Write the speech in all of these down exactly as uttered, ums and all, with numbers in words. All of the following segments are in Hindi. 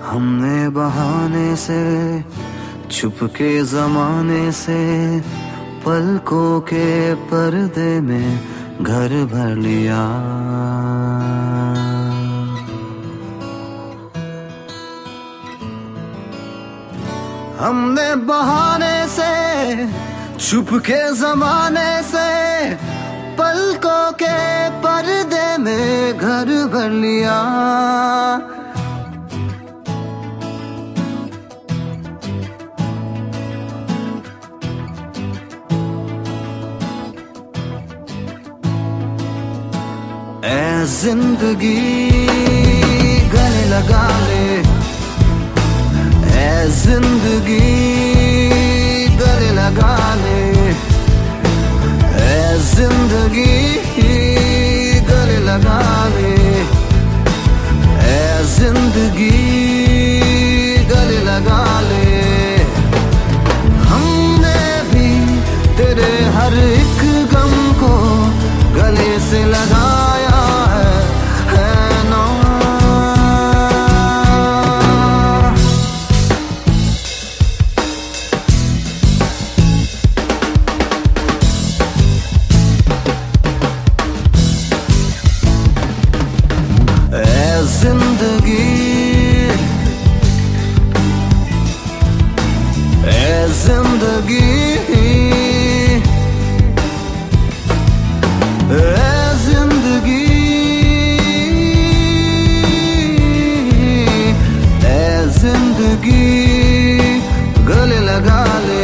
हमने बहाने से छुपके जमाने से पलकों के पर्दे में घर भर लिया। हमने बहाने से छुपके जमाने से पलकों के पर्दे में घर भर लिया। ऐ जिंदगी गले लगा ले, ऐ जिंदगी गले लगा ले, ऐ जिंदगी गले लगा ले, ऐ जिंदगी गले लगा ले। हमने भी तेरे हर एक गम को गले से लगाया है, है ना? ऐ जिंदगी, ऐ जिंदगी, ऐ जिंदगी, ऐ जिंदगी गले लगा ले।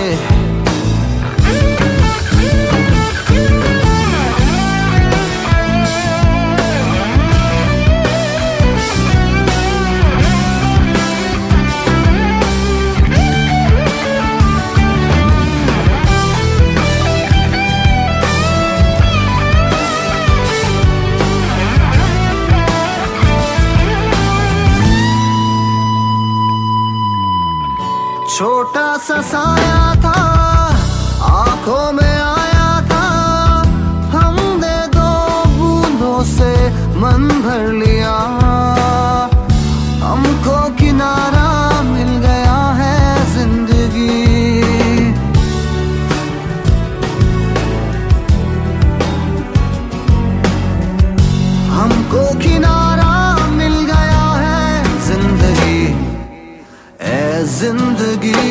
छोटा सा साया था, आंखों में आया था, हमने दो बूंदों से मन भर लिया। हमको किनारा मिल गया है जिंदगी, हमको किनारा मिल गया है जिंदगी। ऐ जिंदगी